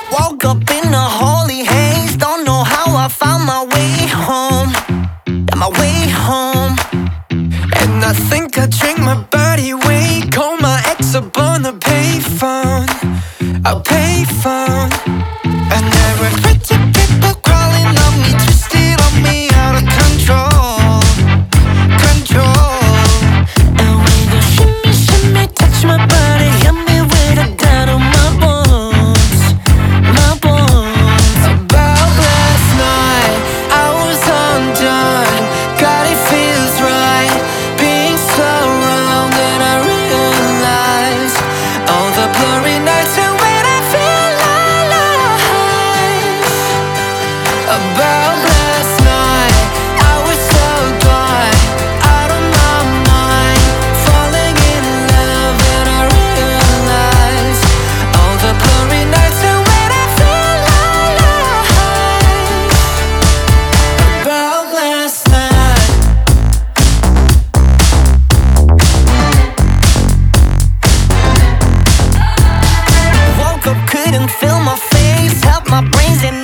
Woke up in a holy haze, don't know how I found my way home. Yeah, my way home. And I think I drank my body weight. Call my ex up on the payphone, a payphone. And there were pretty people crawling on me, twisted on me, out of control, control. And when you shimmy, shimmy, touch my body, hit me with a gun on my bones, my bones. About last night, I was undone. God, it feels right being so wrong. Then I realized all the blurry nights and when I feel alive. About last night, I was so gone, out of my mind, falling in love, and I realized all the blurry nights and when I feel alive. About last night. Woke up, couldn't feel my face, help my brains and